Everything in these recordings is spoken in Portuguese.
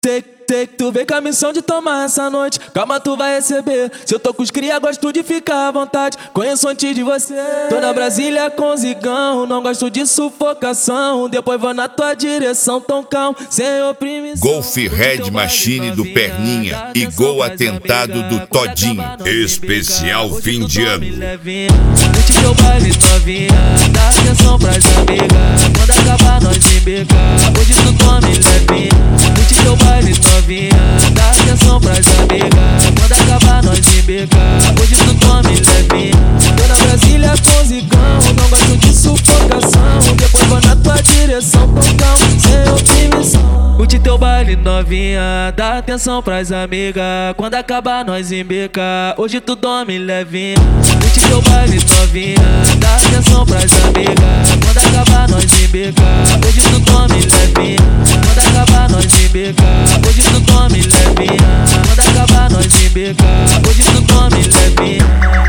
Tu vem com a missão de tomar essa noite. Calma, tu vai receber. Se eu tô com os cria, gosto de ficar à vontade. Conheço antes de você. Tô na Brasília com zigão. Não gosto de sufocação. Depois vou na tua direção, tão calmo, sem oprimição. Golf Red Machine do Perninha e Gol Atentado do Todinho. Especial fim de ano. Curte teu baile novinha, dá atenção pras amigas. Quando acabar nós embecar, hoje tu tome levinha. Curte teu baile novinha, dá atenção pras amigas. Quando acabar nós embecar, hoje tu tome levinha. Tô na Brasília com zigão, não gosto de sufocação. Depois vou na tua direção, tão calmo, sem oprimição. Curte teu baile novinha, dá atenção pras amigas. Quando acabar nós embecar, hoje tu dorme levinha. Curte teu baile novinha, dá atenção pras amigas. Quando acabar nós embecar, hoje tu dorme levinha. Quando acabar nós embecar, hoje tu dorme levinha. Quando acabar nós embecar, hoje tu dorme levinha.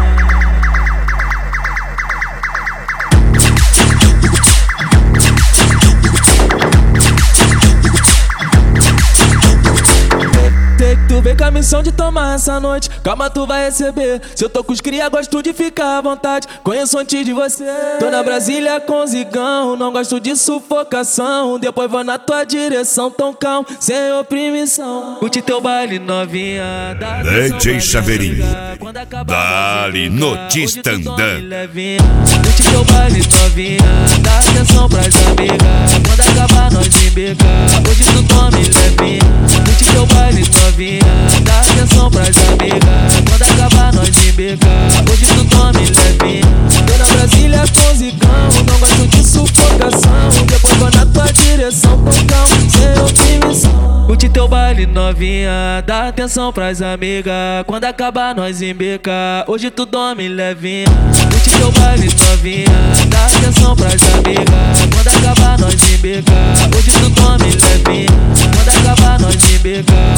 Tu vem com a missão de tomar essa noite. Calma, tu vai receber. Se eu tô com os cria, gosto de ficar à vontade. Conheço antes de você. Tô na Brasília com zigão. Não gosto de sufocação. Depois vou na tua direção, tão calmo, sem oprimição. Curte teu baile novinha, DJ Chaveirinho, dali no Tistandã. Curte teu baile novinha, dá atenção pras amigas. Quando acabar nós embecar, hoje tu tome levinha. Curte teu baile novinha, dá atenção pras amigas. Quando acabar nós embecar, hoje tu tome levinha. Tô na Brasília com zigão, não gosto de sufocação. Depois vou na tua direção, tão calmo, sem oprimição. Curte teu baile novinha, dá atenção pras amigas. Quando acabar nós embecar, hoje tu dorme levinha. Curte teu baile novinha, dá atenção pras amigas. Quando acabar nós embecar, hoje tu dorme levinha. Quando acabar nós embecar,